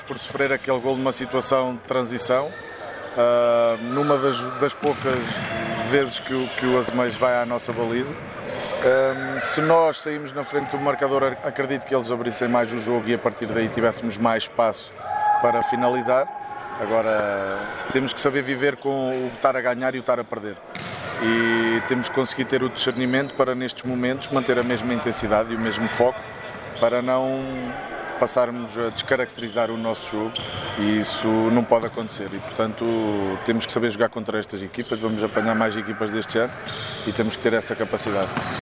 por sofrer aquele gol numa situação de transição, numa das poucas vezes que o Azeméis vai à nossa baliza. Se nós saímos na frente do marcador, acredito que eles abrissem mais o jogo e a partir daí tivéssemos mais espaço para finalizar. Agora temos que saber viver com o estar a ganhar e o estar a perder. E temos que conseguir ter o discernimento para nestes momentos manter a mesma intensidade e o mesmo foco para não passarmos a descaracterizar o nosso jogo, e isso não pode acontecer e portanto temos que saber jogar contra estas equipas, vamos apanhar mais equipas deste ano e temos que ter essa capacidade.